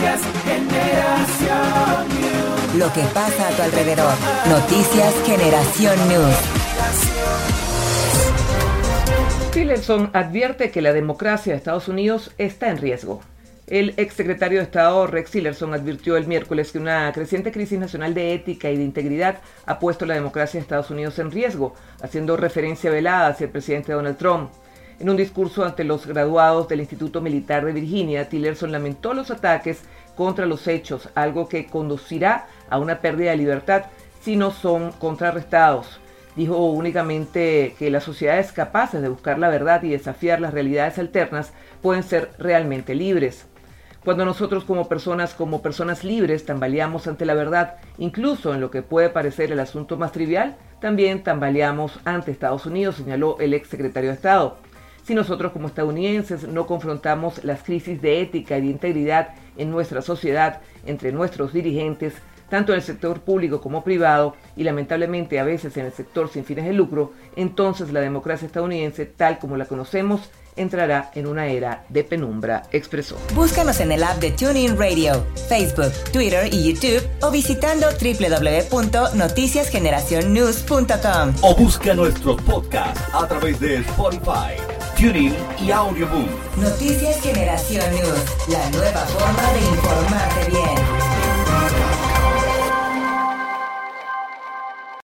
Noticias Generación News. Lo que pasa a tu alrededor. Noticias Generación News. Tillerson advierte que la democracia de Estados Unidos está en riesgo. El exsecretario de Estado Rex Tillerson advirtió el miércoles que una creciente crisis nacional de ética y de integridad ha puesto la democracia de Estados Unidos en riesgo, haciendo referencia velada hacia el presidente Donald Trump. En un discurso ante los graduados del Instituto Militar de Virginia, Tillerson lamentó los ataques contra los hechos, algo que conducirá a una pérdida de libertad si no son contrarrestados. Dijo únicamente que las sociedades capaces de buscar la verdad y desafiar las realidades alternas pueden ser realmente libres. Cuando nosotros como personas libres tambaleamos ante la verdad, incluso en lo que puede parecer el asunto más trivial, también tambaleamos ante Estados Unidos, señaló el exsecretario de Estado. Si nosotros como estadounidenses no confrontamos las crisis de ética y de integridad en nuestra sociedad, entre nuestros dirigentes, tanto en el sector público como privado, y lamentablemente a veces en el sector sin fines de lucro, entonces la democracia estadounidense, tal como la conocemos, entrará en una era de penumbra, expresó. Búscanos en el app de TuneIn Radio, Facebook, Twitter y YouTube o visitando www.noticiasgeneracionnews.com. O busca nuestros podcasts a través de Spotify, TuneIn y Audioboom. Noticias Generación News, la nueva forma de informarte bien.